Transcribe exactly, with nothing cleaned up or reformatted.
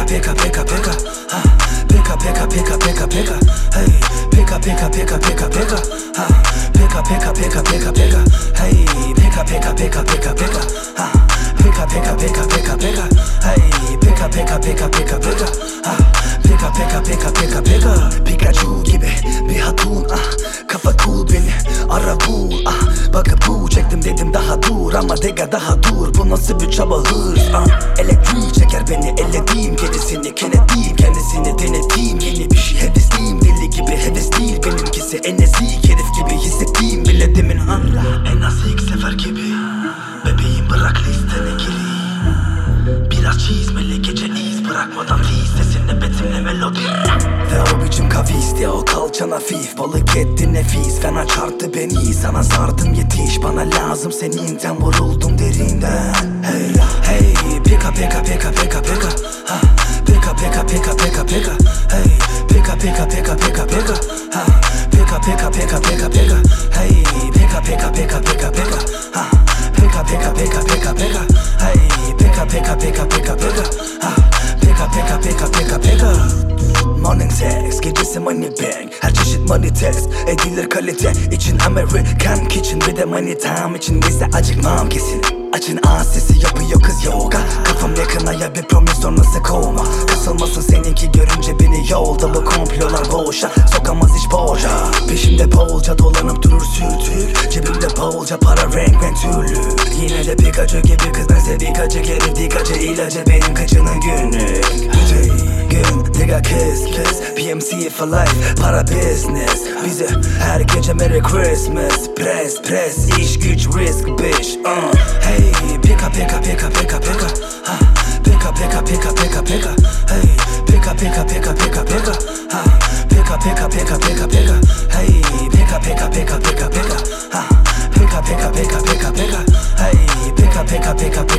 pika pika pika, ha, pika pika pika pika pika, hey, pika pika pika pika pika, ha, pika pika pika pika pika, hey, pika pika pika pika pika, ha, pika pika pika pika pika, hey, pika pika pika pika pika, ha, pika pika pika pika pika. Pikachu gibi bir hatun, ah, kafa cool beni ara bul, ah, bakıp bu çektim dedim daha dur ama dega daha dur, bu nasıl bir çaba hırs, ah, elektriği çeker beni ellediğim gerisini kenetliyim kendisini denediğim yeni bir şey hevesliyim deli gibi heves değil benimkisi en ezik herif gibi hissettiğim bile demin ha en az ilk sefer gibi bebeğim bırak listene gireyim biraz çizmeli geceliyiz bırakmadan fiz sesinle betimle melodi ve o biçim kavis ya o kalçan hafif balık etti nefis fena çarptı beni sana sardım yetiş bana lazım seninden vuruldum derinden hey hey pika pika pika pika pika ha pika pika pika pika pika hey pika pika pika pika pika ha pika pika pika pika pika hey pika pika pika pika pika ha pika pika pika pika pika hey pika pika pika pika pika ha pika pika pika pika pika. Morning sex, gecesi money bang. Her çeşit money test edilir kalite için American kitchen bir de money time içindeyse acıkmam kesin. Açın ağız sesi yapıyor kız yoga. Kafam yakına ya bir promis sonrası kovma. Kasılmasın seninki görünce beni yolda bu komplolar boşa sokamaz hiç boşa. Peşimde bolca dolanıp durur sürtük cebimde bolca para renk renk türlü. Yine de Pikachu gibi kız bense Pikachu geri dikacı ilacı benim kaçının günlük. Bütün gün diga kiss kiss P M C for life para business bize her gece Merry Christmas press press iş güç risk bitch uh. Hey pika pika pika pika pika ha pika pika pika pika pika hey pika pika pika pika pika ha pika pika pika pika pika hey pika pika pika pika pika ha pika pika pika pika pika hey pika pika pika